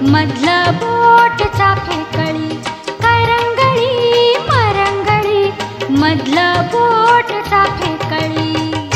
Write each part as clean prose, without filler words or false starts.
मधलं बोट चाफे कळी करंगळी मरंगळी मधलं बोट चाफे कळी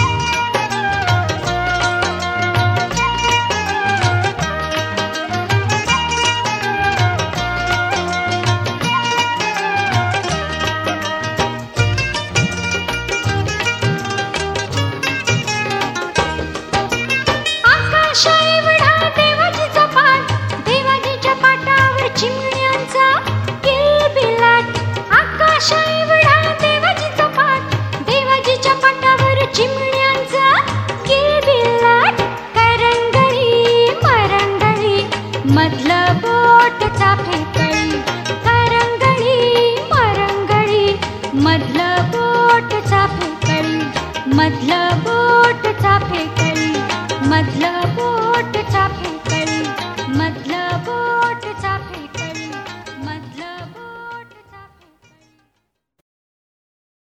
चिमण्यांचा किलबिलाट आकाश एवढा देवाजीचा पाट देवाजीच्या पाटावर चिमण्यांचा किलबिलाट करंगळी मरंगळी मधलं बोट चाफे कळी करंगळी मरंगळी मधलं बोट चाफे कळी मधलं बोट चाफे कळी मधलं